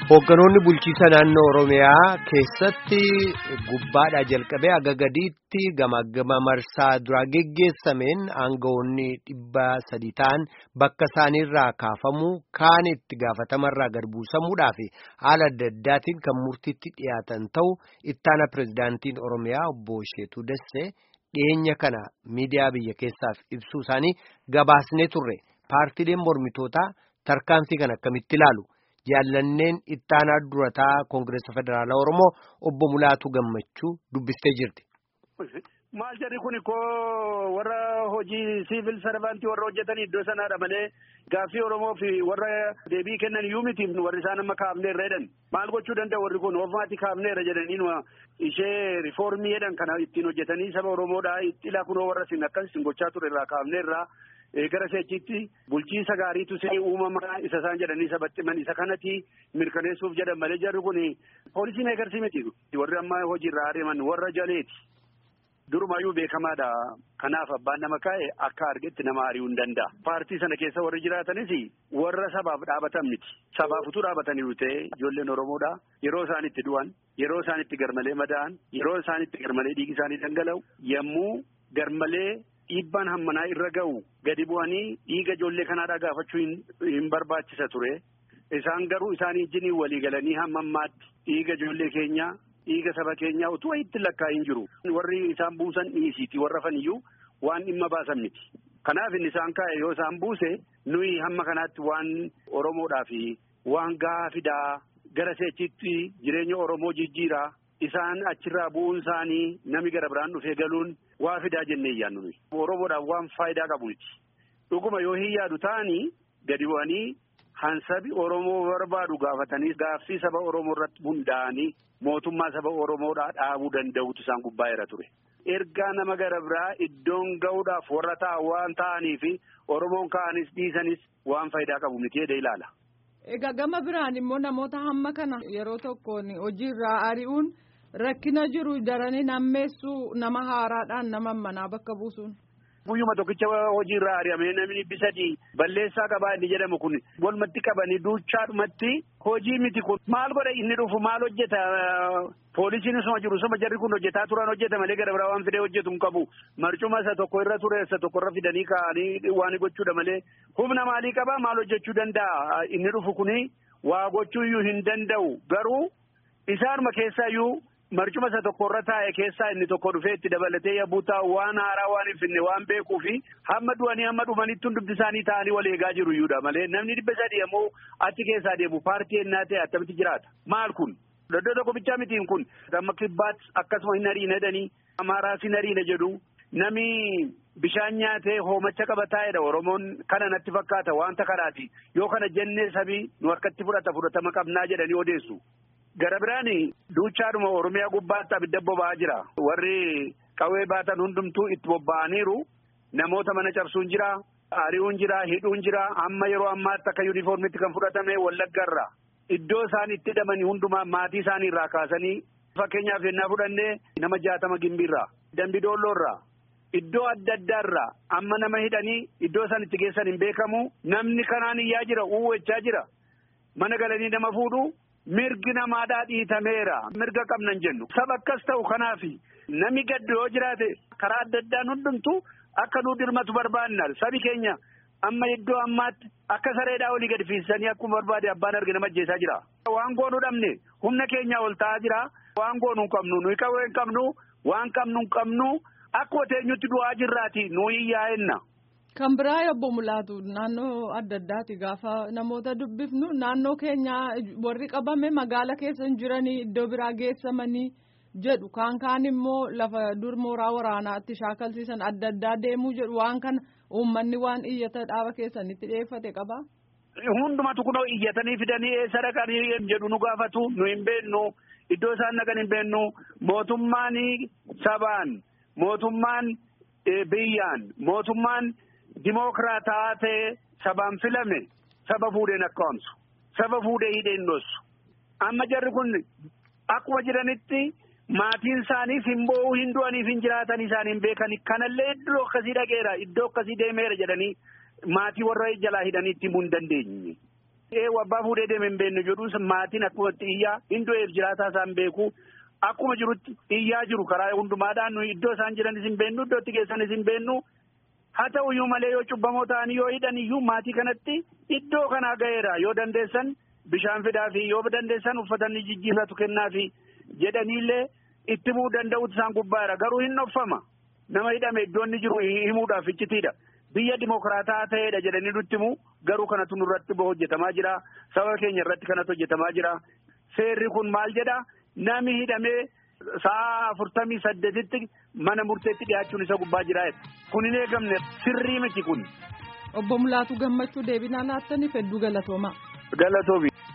Hoogganoonni bulchiinsa naannoo Oromiyaa keessatti gubbaadhaa jalqabee haga gadiitti gama marsaa duraa geggeessameen aangawoonni 300 ta'an bakka isaaniirraa kaafamuu kaan itti gaafatamarraa gad buusamuudhaa fi haala adda addaatiin kan murtiitti dhiyaatan ta'u ittaana pirezidaantiin Oromiyaa obbo Sheetuu Dassee dhiyeenya kana miidiyaa biyya keessaaf ibsuu isaanii gabaasnee turre. Paartiileen mormitootaa tarkaanfii kana akkamitti ilaalu? Jaallanneen ittaanaa durataa Koongireesa Federaalaa Oromoo obbo Mulaatu Gammachuu dubbistee jirti. Maal jarri kun warra hojii siivil sarvaantii warra hojjetanii iddoo sanaadha malee gaaffii Oromoo fi warra deebii kennan iyyuu miti warri isaan amma kaafneerra jedhan. Maal gochuu danda'u warri kun ofumaatti kaafneerra jedhanii ishee riifoormii jedhan kana ittiin hojjetanii saba Oromoodhaa ilaa kunoo warra isin akkas isin gochaa ture irraa kaafneerra. Gara seechitti bulchiinsa gaariitu see uumamaa isa isaan jedhanii sabatti man isa kanatti mirkaneessuuf jedhan malee jarri kun poolisiin eegarsii miti warri amma hojiirraa ari'aman warra jaleeti. Durumaayyuu beekamaadha. Kanaaf abbaan nama kaa'e akka argetti nama ari'uu hin danda'a. Paartii sana keessa warri jiraatanis warra sabaaf dhaabatan miti. Sabaaf utuu dhaabataniiru ta'e ijoolleen Oromoodha. Yeroo isaan itti du'an, yeroo isaan itti garmalee madaa'an, yeroo isaan itti garmalee dhiigi isaanii dhangala'u, yommuu garmalee dhiibbaan hammanaa irra ga'u gadi bu'anii dhiiga ijoollee kanaadhaa gaafachuu hin barbaachisa ture. Isaan garuu isaanii wajjin walii galanii hamma ammaatti dhiiga ijoollee keenyaa, dhiiga saba keenyaa utuu itti lakkaa'in jiru. Warri isaan buusan dhiisiiti warra faniyyuu waan dhimma baasan miti. Kanaaf inni isaan kaa'e yoo isaan buuse nuyi hamma kanaatti waan Oromoodhaa fi waan gahaa fidaa gara seechitti jireenya Oromoo jijjiiraa isaan achirraa bu'uun isaanii nami gara biraan dhufee galuun waa fidaa jennee iyyaannu nuyi. Oromoodhaaf waan faayidaa qabu miti. Dhuguma yoo hin yaadu ta'anii gadi bu'anii hansabi Oromoo barbaadu gaafatanii gaaffii saba Oromoo irratti hundaa'anii mootummaa saba Oromoodhaa dhaabuu danda'utu isaan gubbaa ture. Ergaa nama gara biraa iddoon ga'uudhaaf warra ta'a waan ta'anii fi Oromoon ka'anis dhiisanis waan faayidaa qabu miti jedhee ilaala. Egaa gama biraan immoo namoota hamma kana yeroo tokkoon hojiirraa ari'uun rakkina jiru daranii nammeessuu nama haaraadhaan nama manaa bakka buusuun. Guyyuma tokkicha hojiirraa ari'amee namni bisadii balleessaa qabaa inni jedhamu kun walumatti qabanii duuchaadhumatti hojii miti kun maal godha inni dhufu maal hojjeta poolisiin suma jiru suma jarri kun hojjetaa turan hojjeta malee gara biraa waan fidee hojjetu hin qabu marcuma isa tokko irra ture isa tokko irra fidanii kaa'anii waan gochuudha malee humna maalii qabaa maal hojjechuu danda'a inni dhufu kuni waa gochuu iyyuu hin danda'u garuu isaanuma keessaayyuu. Marcuma isa tokko irra taa'e keessaa inni tokko dhufee itti dabalatee yabbuu taa'u waan haaraa waan hin finne waan beekuu fi hamma du'anii hamma dhumanitti dubbi isaanii ta'anii wal eegaa jiru iyyuudha malee namni 300 ammoo achi keessaa deemu paartii ennaa ta'e attamitti jiraata. Maal kun? Iddoo tokko bichaa mitiin kun amma kibbaatti akkasuma hin hariina jedhanii amaaraas hin hariina jedhu nami bishaan nyaatee hoomacha qaba taa'edha Oromoon kana natti fakkaata wanta kanaati yoo kana jennee sabii nu harkatti fudhatama qabnaa jedhanii odeessu. Gara biraani duuchaadhuma Oromiyaa gubbaatti abidda boba'aa jira. Warri qawwee baatan hundumtuu itti bobba'aniiru. Namoota mana cabsuun jira, ari'uun jira, hidhuun jira. Amma yeroo ammaatti akka yuunifoormiitti kan fudhatame Wallaggarra. Iddoo isaan itti hidhamanii hundumaa maatii isaanii irraa kaasanii fakkeenyaaf yennaa fudhannee nama 60 Gimbiirraa, Dambidoolloorraa, iddoo adda addaarraa amma nama hidhanii iddoo isaan itti geessan hin beekamu. Namni kanaan iyyaa jira, uwwachaa jira. Mana galanii nama fuudhu. Mirgi namaadhaa dhiitameera. Mirga qabnan jennu. Saba akkas ta'u kanaafi nami gaddu yoo jiraate karaa adda addaan hundumtu akka nu dirmatu barbaanna. Sabi keenya amma iddoo ammaatti akka sareedhaa olii gadi fiisanii akkuma barbaade abbaan arge nama ajjeesaa jira. Waan goonuu dhabne humna keenya ol ta'aa jira. Waan goonuu hin qabnu nuyi qawwee hin qabnu waan qabnu hin qabnu akkuma teenyutti du'aa jirraati nuyi yaa'enna. Kan biraa obbo Mulaatu naannoo adda addaati gaafa namoota dubbifnu naannoo keenya warri qabame magaala keessa hin jiranii iddoo biraa geessamanii jedhu kaan immoo lafa dur mooraa waraanaatti shaakalsiisan adda addaa deemuu jedhu waan kana uummanni waan iyyata dhaaba keessanitti dhiyeeffate qabaa. Hundumatu kunoo iyyatanii fidanii eessa dhaqanii jedhu nu gaafatu nu hin beennu iddoo isaan dhaqan hin beennu mootummaan sabaan mootummaan biyyaan mootummaan. Dimookiraataa ta'e sabaan filame saba fuudheen akka waamsu saba fuudhee hidheen dhoosu amma jarri kun akkuma jiranitti maatiin isaaniif hin boo'u hin du'aniif hin jiraatan isaaniin beekani kanallee iddoo akkasii dhaqeera iddoo akkasii deemeera jedhanii maatii warra jalaa hidhanii itti himuu hin dandeenye Abbaa fuudhee deeme hin beeknu jedhuus maatiin akkumatti iyyaa hindu'eef jiraataa isaan beeku akkuma jirutti iyyaa jiru karaa hundumaadhaan nuyi iddoo isaan jiranis hin beeknu iddootti geessanis hin beeknu haa ta'uyyuu malee yoo cubbamoo ta'anii yoo hidhan iyyuu maatii kanatti iddoo kanaa ga'eera yoo dandeessan bishaan fidaa fi yoo dandeessan uffatanii jijjiirratu kennaa fi jedhaniillee itti himuu danda'utu isaan gubbaadha garuu hin dhoffama nama hidhame iddoonni jiru himuudhaaf iccitiidha. Biyya dimokiraataa ta'eedha jedhanii nutti himu garuu kanatu nurratti hojjetamaa jira saba keenya irratti kanatu hojjetamaa jira seerri kun maal jedha nami hidhamee sa'a 48tti mana murteetti dhiyaachuun isa gubbaa jira kun hin eegamne sirrii miti kun. Obbo Mulaatu Gammachuu deebinaa laattaniif hedduu galatoomaa. Galatoomi.